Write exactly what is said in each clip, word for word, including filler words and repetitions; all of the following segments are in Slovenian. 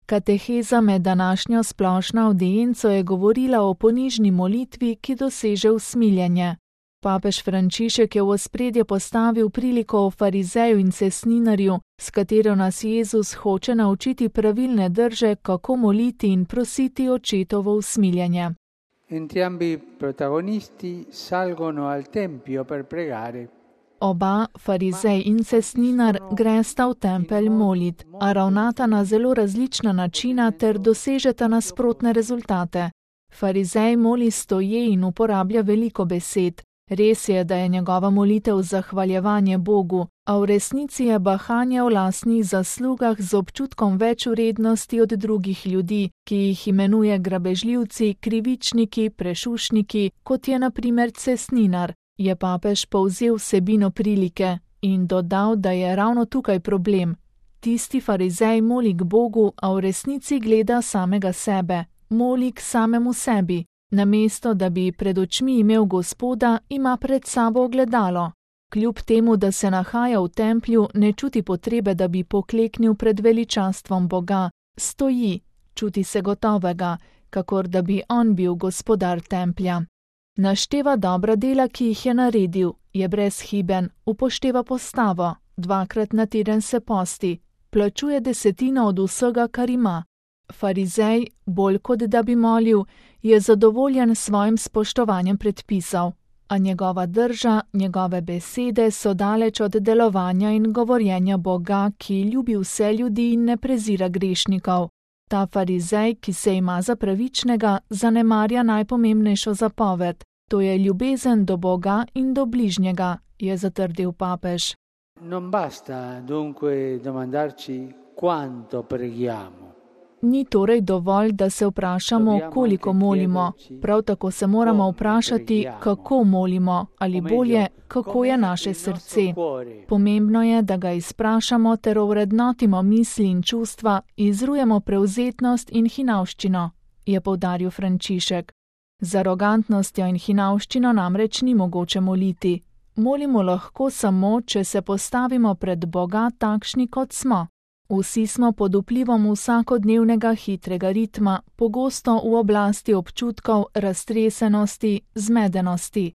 Kateheza med današnjo splošno avdienco je govorila o ponižni molitvi, ki doseže usmiljenje. Papež Frančišek je v ospredje postavil priliko o farizeju in cestninarju, s katero nas Jezus hoče naučiti pravilne drže, kako moliti in prositi očetovo usmiljenje. Entrambi protagonisti salgono al tempio per pregare. Oba, farizej in cestninar, gresta v tempelj molit, a ravnata na zelo različna načina ter dosežeta nasprotne rezultate. Farizej moli stoje in uporablja veliko besed. Res je, da je njegova molitev zahvaljevanje Bogu, a v resnici je bahanje o lastnih zaslugah z občutkom več vrednosti od drugih ljudi, ki jih imenuje grabežljivci, krivičniki, prešušniki, kot je na primer cestninar. Je papež povzel vsebino prilike in dodal, da je ravno tukaj problem. Tisti farizej moli k Bogu, a v resnici gleda samega sebe, moli k samemu sebi. Namesto, da bi pred očmi imel Gospoda, ima pred sabo ogledalo. Kljub temu, da se nahaja v templju, ne čuti potrebe, da bi pokleknil pred veličastvom Boga. Stoji, čuti se gotovega, kakor da bi on bil gospodar templja. Našteva dobra dela, ki jih je naredil, je brezhiben, upošteva postavo, dvakrat na teden se posti, plačuje desetino od vsega, kar ima. Farizej, bolj kot da bi molil, je zadovoljen s svojim spoštovanjem predpisov, a njegova drža, njegove besede so daleč od delovanja in govorjenja Boga, ki ljubi vse ljudi in ne prezira grešnikov. Ta farizej, ki se ima za pravičnega, zanemarja najpomembnejšo zapoved, to je ljubezen do Boga in do bližnjega, je zatrdil papež. Non basta dunque domandarci quanto preghiamo. Ni torej dovolj, da se vprašamo, koliko molimo. Prav tako se moramo vprašati, kako molimo, ali bolje, kako je naše srce. Pomembno je, da ga izprašamo ter ovrednotimo misli in čustva, izrujemo prevzetnost in hinavščino, je poudaril Frančišek. Z arogantnostjo in hinavščino namreč ni mogoče moliti. Molimo lahko samo, če se postavimo pred Boga takšni, kot smo. Vsi smo pod vplivom vsakodnevnega hitrega ritma, pogosto v oblasti občutkov, raztresenosti, zmedenosti.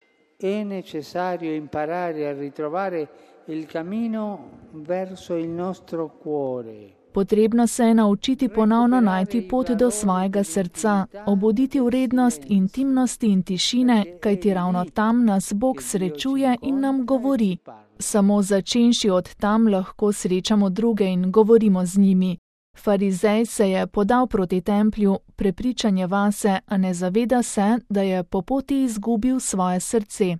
È necessario imparare a ritrovare il cammino verso il nostro cuore. Potrebno se je naučiti ponovno najti pot do svojega srca, obuditi vrednost intimnosti in tišine, kajti ravno tam nas Bog srečuje in nam govori. Samo začenši od tam lahko srečamo druge in govorimo z njimi. Farizej se je podal proti templju, prepričanje vase, a ne zaveda se, da je po poti izgubil svoje srce.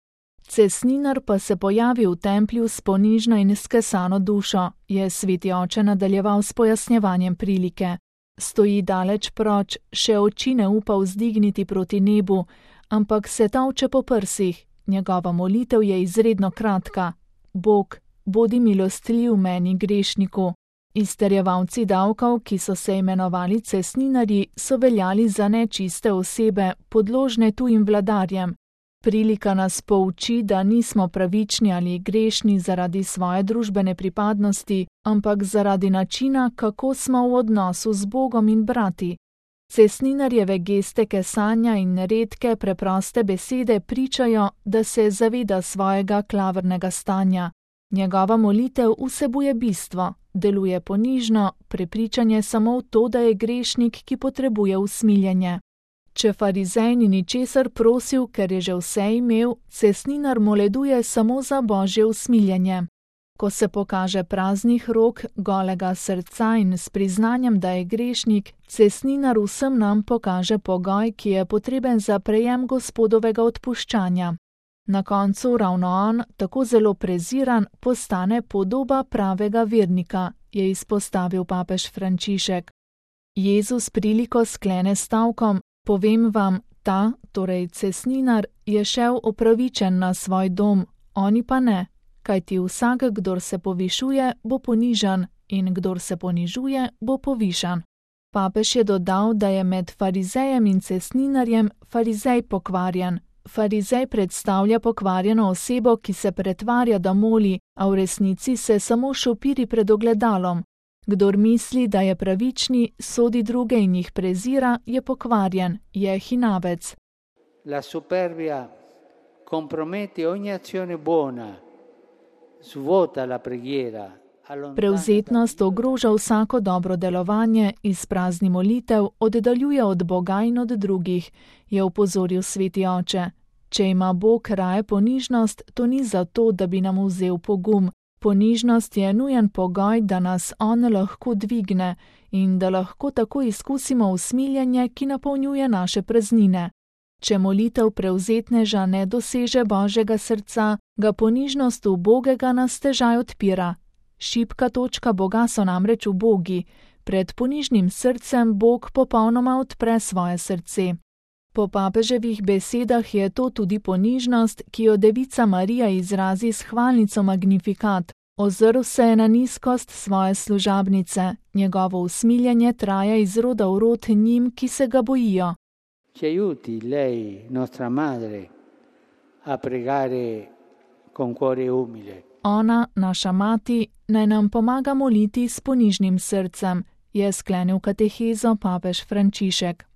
Cestninar pa se pojavi v templju s ponižno in skesano dušo, je sveti oče nadaljeval s pojasnjevanjem prilike. Stoji daleč proč, še oči ne upa vzdigniti proti nebu, ampak se tavče po prsih. Njegova molitev je izredno kratka. Bog, bodi milostljiv meni grešniku. Izterjevalci davkov, ki so se imenovali cestninarji, so veljali za nečiste osebe, podložne tujim vladarjem. Prilika nas pouči, da nismo pravični ali grešni zaradi svoje družbene pripadnosti, ampak zaradi načina, kako smo v odnosu z Bogom in brati. Cestninarjeve geste kesanja in redke, preproste besede pričajo, da se zaveda svojega klavrnega stanja. Njegova molitev vsebuje bistvo, deluje ponižno, prepričanje samo v to, da je grešnik, ki potrebuje usmiljenje. Če farizej ni ničesar prosil, ker je že vse imel, cestninar moleduje samo za Božje usmiljenje. Ko se pokaže praznih rok, golega srca in s priznanjem, da je grešnik, cestninar vsem nam pokaže pogoj, ki je potreben za prejem Gospodovega odpuščanja. Na koncu ravno on, tako zelo preziran, postane podoba pravega vernika, je izpostavil papež Frančišek. Jezus priliko sklene stavkom: povem vam, ta, torej cestninar, je šel upravičen na svoj dom, oni pa ne. Kajti vsak, kdor se povišuje, bo ponižan, in kdor se ponižuje, bo povišan. Papež je dodal, da je med farizejem in cestninarjem farizej pokvarjen. Farizej predstavlja pokvarjeno osebo, ki se pretvarja, da moli, a v resnici se samo šopiri pred ogledalom. Kdor misli, da je pravični, sodi druge in jih prezira, je pokvarjen, je hinavec. La superbia compromette ogni azione buona, svuota la preghiera. Prevzetnost ogroža vsako dobro delovanje, izprazni molitev, oddaljuje od Boga in od drugih, je opozoril sveti oče. Če ima Bog raje ponižnost, to ni zato, da bi nam vzel pogum. Ponižnost je nujen pogoj, da nas on lahko dvigne in da lahko tako izkusimo usmiljenje, ki napolnjuje naše praznine. Če molitev prevzetneža ne doseže Božjega srca, ga ponižnost ubogega nas težaj odpira. Šibka točka Boga so namreč ubogi. Pred ponižnim srcem Bog popolnoma odpre svoje srce. Po papeževih besedah je to tudi ponižnost, ki jo devica Marija izrazi s hvalnico Magnificat. Ozrl se je na nizkost svoje služabnice. Njegovo usmiljenje traja iz roda v rod njim, ki se ga bojijo. Ci aiuti lei, nostra madre, a pregare con cuore umile. Ona, naša mati, naj nam pomaga moliti s ponižnim srcem, je sklenil katehezo papež Frančišek.